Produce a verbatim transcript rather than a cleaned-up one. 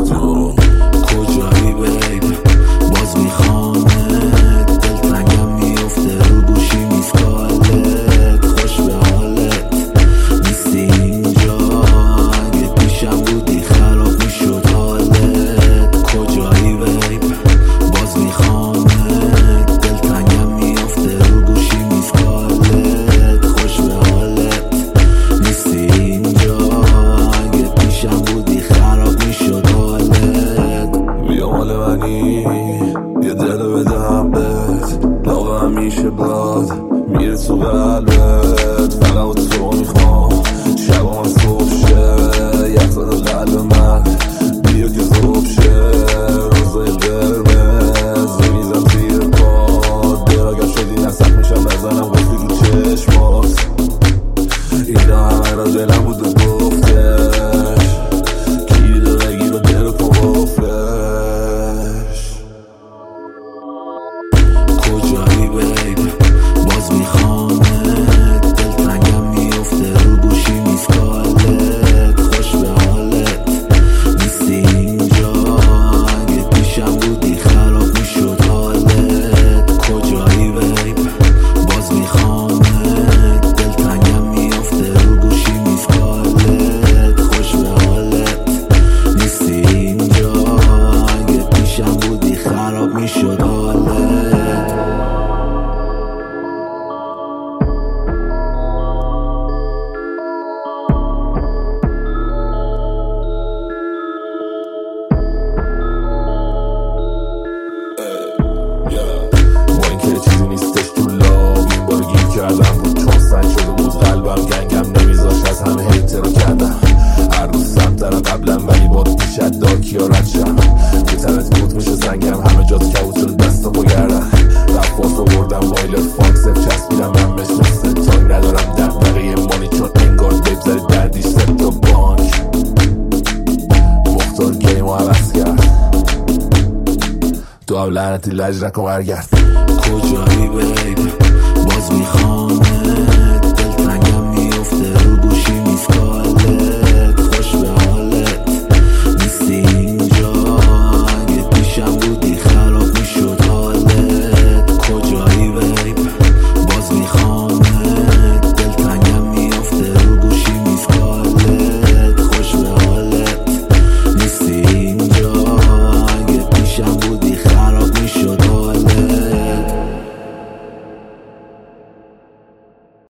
تو کجایی بیب باز میخوامت، دلتنگم میفته رو گوشی میسکالت، خوش به حالت نیستی اینجا، اگه پیشم بودی خراب میشد حالت. کجایی بیب باز میخوامت، دلتنگم میفته رو گوشی میسکالت، خوش به حالت نیستی اینجا، اگه پیشم بودی خراب میشد حالت. بیا مال منی یه دل بدم بهت، لاغ همیشه باد میره تو قلبت، فقط تو میخوام شبا من صبح شه، یخ زده قلب من بیا که صبح شه، روزای قرمز میزم زیر پاد، دراگم شدی نسخ میشم نزنم قفلی رو چشمات، اینا همه را دلم بود و گفتش، کلید رو بگیر و دل رو کن قفلش. کجایی بیب باز میخوامت، دلتنگم میفته رو گوشی میسکالت، خوش به حالت نیستی اینجا، اگه پیشم بودی خراب میشد حالت. کجایی بیب باز میخوامت، دلتنگم میفته رو گوشی میسکالت، خوش به حالت نیستی اینجا، اگه پیشم بودی خراب میشد حالت. با اینکه چیزی نیستش تو لاب، این بار گیر کردم بود چون سنگ شده بود قلبم، گنگم نمیذاش از همه هیتر رو کردم، هر روز سمترم قبلم ولی با پیشت داکی ها رد شم، یه تنت بود میشه سنگم، همه جات کبود شده دستا با گردم، رفاس رو بردم وایل فانک سف چسبیدم من مشنسته تانگ، ندارم دقدقه مانی چون انگار بیب زدی دردیش سب تا بانک، مختار گیم رو عوض کرد، تو هم لعنتی لج نکن برگرد. کجایی بیب باز میخوام